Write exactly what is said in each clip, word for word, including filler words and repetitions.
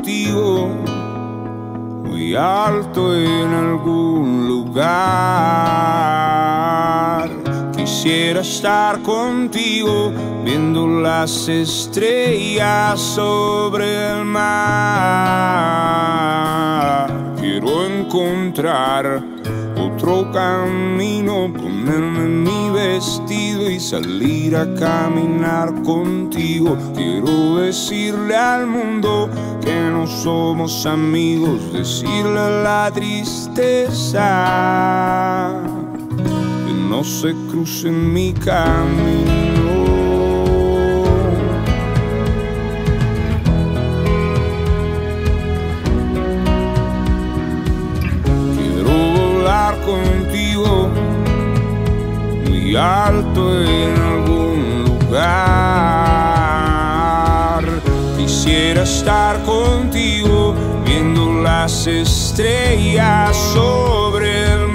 contigo, muy alto en algún lugar. Quisiera estar contigo, viendo las estrellas sobre el mar. Quiero encontrar otro camino, ponerme mi vestido y salir a caminar contigo. Quiero decirle al mundo que no somos amigos, decirle a la tristeza que no se cruce en mi camino. Contigo, muy alto en algún lugar. Quisiera estar contigo, viendo las estrellas sobre el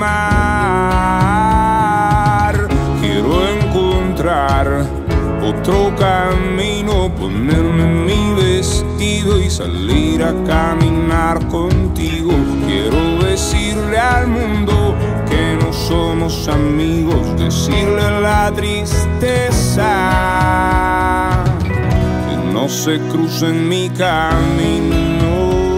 mar. Quiero encontrar otro camino, ponerme mi vestido y salir a caminar contigo. Quiero decirle al mundo que no somos amigos, decirle a la tristeza que no se cruce en mi camino.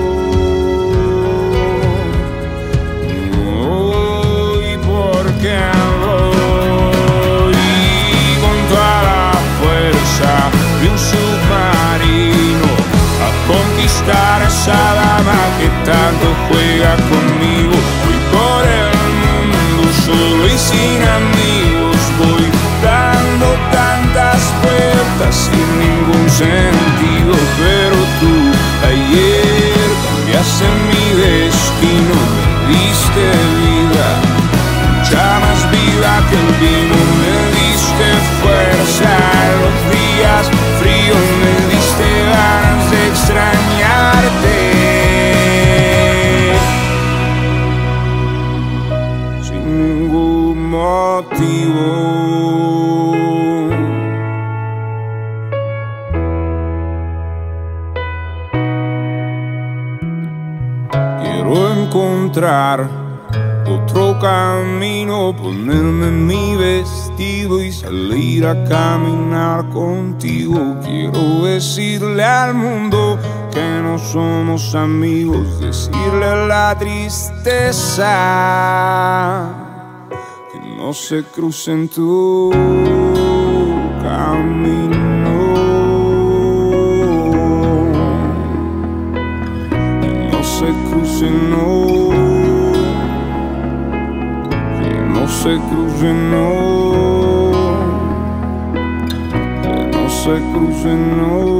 Hoy porque voy con toda la fuerza de un submarino a conquistar a esa dama que tanto juega conmigo. Voy por el mundo solo y sin amigos, voy dando tantas vueltas sin ningún sentido. Pero tú ayer cambiaste mi destino, me diste vida, mucha más vida que el vino. Me diste fuerza en los días fríos, me diste ganas de extrañarte sin ningún motivo. Quiero encontrar otro camino, ponerme mi vestido y salir a caminar contigo. Quiero decirle al mundo que no somos amigos, decirle a la tristeza que no se cruce en tu camino, que no se cruce, no, no se cruce, no, que no se cruce, no.